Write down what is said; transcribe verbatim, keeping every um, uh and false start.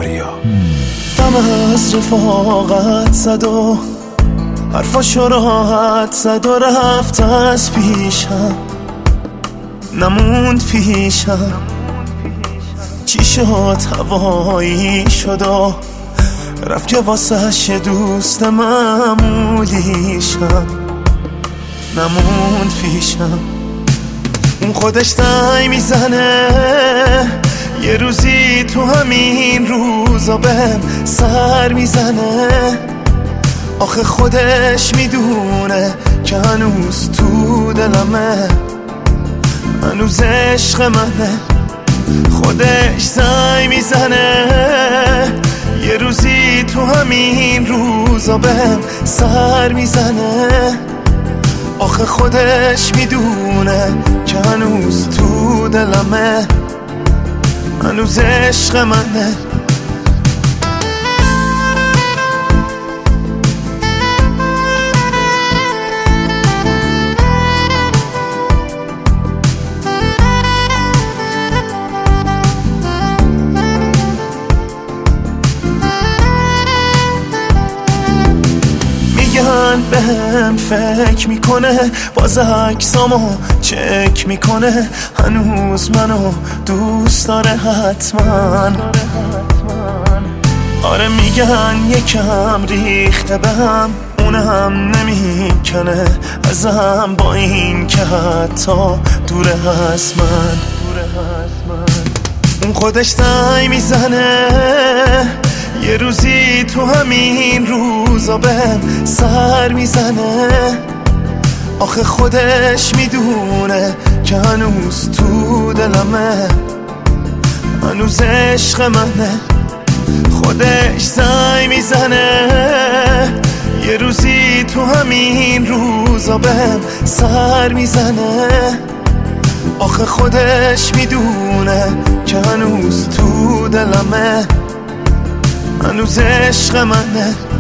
آریا. دم از رفاقت زد و حرفاشو راحت زد و رفت از پیشم، نموند پیشم. چی شد هوایی شد و رفت که واسهش دوست معمولیشم، نموند پیشم. اون خودش دای میزنه یه روزی تو همین روزا بهم سر میزنه. آخه خودش میدونه که هنوز تو دلمه، هنوز عشق منه. خودش سعی میزنه یه روزی تو همین روزا بهم سر میزنه. آخه خودش میدونه که هنوز تو دلمه، هنوز عشق منه. میگن بهم فکر میکنه، باز عکسامو چک میکنه، هنوز منو دوست داره حتما. آره میگن یکم ریخته بهم، اونم نمیکنه ازم، با این که حتی دوره از من. اون خودش دای میزنه یه روزی تو همین روزا بهم سر میزنه. آخه خودش میدونه که هنوز تو دلمه، هنوز عشق منه. خودش سعی میزنه یه روزی تو همین روزا بهم سر میزنه. آخه خودش میدونه که هنوز تو دلمه، هنوز عشق منه.